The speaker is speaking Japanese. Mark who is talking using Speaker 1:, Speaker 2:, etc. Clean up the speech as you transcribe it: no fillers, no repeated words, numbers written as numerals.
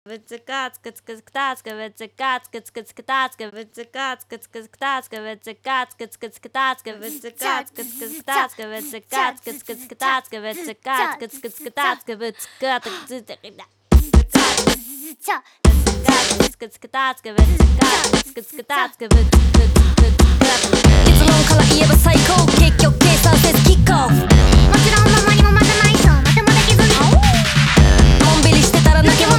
Speaker 1: ぶつかつくつくつくたつくぶつかつくつくつくたつくぶつかつくつくつくたつくぶつかつくつくつくたつくぶつかつくつくつくたつくぶつかつくつくつくたつくぶつかつくつくつくたつくぶつかつくつくつくたつくぶつかつくつくたつくぶつか
Speaker 2: 結論から言えば最高、結局計算せずキックオフ。もちろんママにもまずないそうまともできずにのんびりしてたら抜け